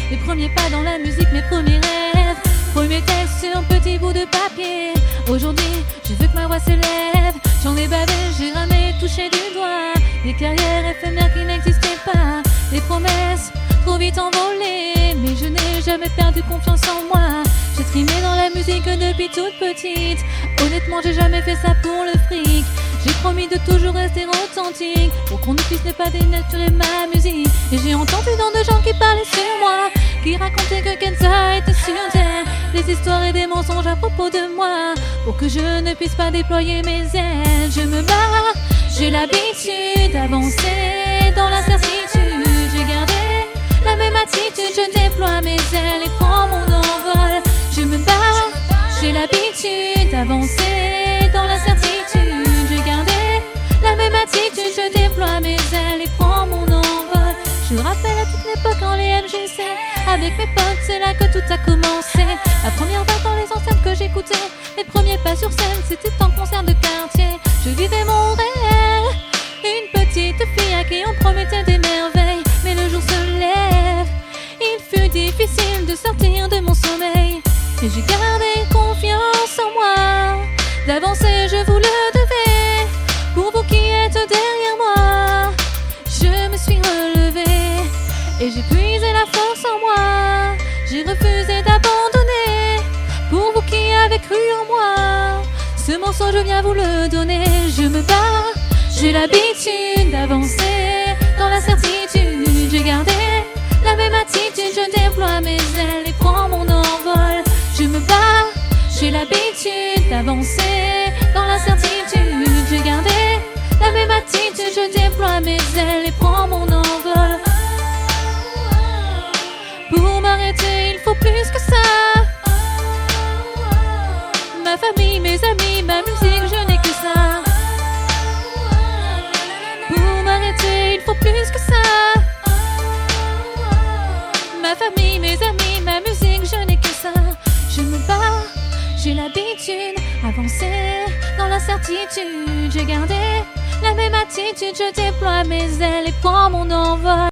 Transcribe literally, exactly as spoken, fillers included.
Mes premiers pas dans la musique, mes premiers rêves. Premier texte sur un petit bout de papier. Aujourd'hui, je veux que ma voix s'élève. J'en ai bavé, j'ai ramé, touché du doigt des carrières éphémères qui n'existaient pas. Des promesses trop vite envolées, mais je n'ai jamais perdu confiance en moi. J'ai trimé dans la musique depuis toute petite. Honnêtement, j'ai jamais fait ça pour le fric. J'ai promis de toujours rester authentique, pour qu'on ne puisse ne pas dénaturer ma musique. Et j'ai entendu tant de gens qui parlaient sur moi, qui racontaient que Kenza était sur terre, des histoires et des mensonges à propos de moi, pour que je ne puisse pas déployer mes ailes. Je me barre, j'ai l'habitude d'avancer dans l'incertitude. J'ai gardé la même attitude, je déploie mes ailes et prends mon envol. Je me barre, j'ai l'habitude d'avancer dans l'incertitude. J'ai gardé la même attitude, je déploie mes ailes et prends mon envol. Je me rappelle à toute l'époque en les M J C, avec mes potes, c'est là que tout a commencé. La première fois dans les enceintes que j'écoutais, mes premiers pas sur scène, c'était en concert de quartier. Je vivais mon rêve, une petite fille à qui on promettait des merveilles. Mais le jour se lève, il fut difficile de sortir de mon sommeil. Et j'ai gardé confiance en moi, d'avancer je vous le devais. Pour vous qui êtes derrière moi, je me suis relevée et j'ai puisé la force en moi. J'ai refusé d'abandonner, pour vous qui avez cru en moi. Ce morceau je viens vous le donner. Je me bats, j'ai l'habitude d'avancer dans l'incertitude. J'ai gardé la même attitude, je déploie mes ailes et prends mon envol. Je me bats, j'ai l'habitude d'avancer dans l'incertitude. J'ai gardé la même attitude, je déploie mes ailes et prends mon envol. Pour m'arrêter, il faut plus que ça. Ma famille, mes amis, ma musique, je n'ai que ça. Pour m'arrêter, il faut plus que ça. Ma famille, mes amis, ma musique, je n'ai que ça. Je me bats, j'ai l'habitude d'avancer dans l'incertitude. J'ai gardé la même attitude, je déploie mes ailes et prends mon envol.